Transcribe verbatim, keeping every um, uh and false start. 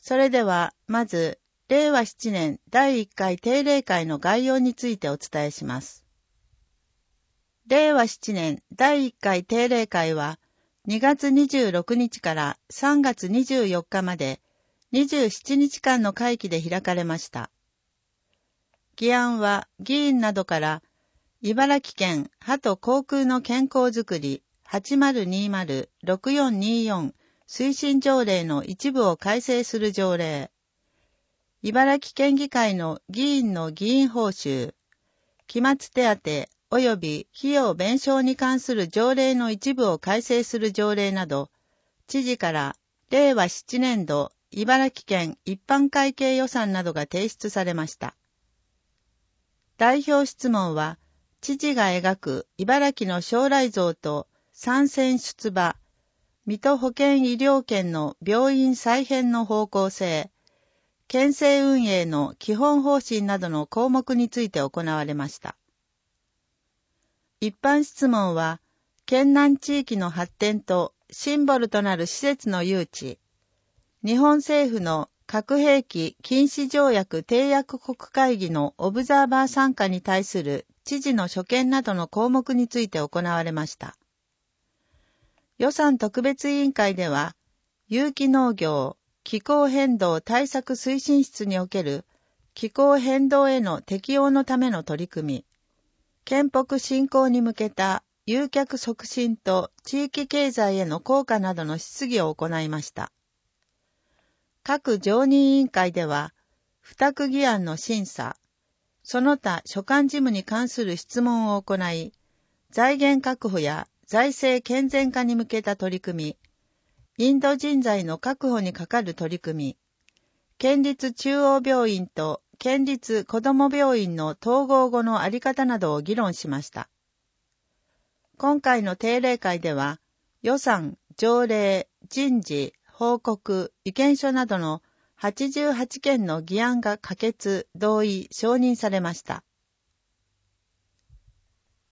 それでは、まず、れいわしちねんだいいっかい定例会の概要についてお伝えします。れいわしちねんだいいっかい定例会は、にがつにじゅうろくにちからさんがつにじゅうよっかまでにじゅうしちにちかんの会期で開かれました。議案は議員などから、茨城県鳩航空の健康づくり はちまるにまるろくよんによん 推進条例の一部を改正する条例、茨城県議会の議員の議員報酬、期末手当及び費用弁償に関する条例の一部を改正する条例など、知事かられいわしちねんど茨城県一般会計予算などが提出されました。代表質問は、知事が描く茨城の将来像と参戦出馬、水戸保健医療圏の病院再編の方向性、県政運営の基本方針などの項目について行われました。一般質問は、県南地域の発展とシンボルとなる施設の誘致、日本政府の核兵器禁止条約締約国会議のオブザーバー参加に対する知事の所見などの項目について行われました。予算特別委員会では、有機農業、気候変動対策推進室における気候変動への適応のための取り組み、県北振興に向けた誘客促進と地域経済への効果などの質疑を行いました。各常任委員会では、付託議案の審査、その他所管事務に関する質問を行い、財源確保や財政健全化に向けた取り組み、インド人材の確保にかかる取り組み、県立中央病院と県立子ども病院の統合後のあり方などを議論しました。今回の定例会では、予算、条例、人事、報告、意見書などのはちじゅうはちけんの議案が可決、同意、承認されました。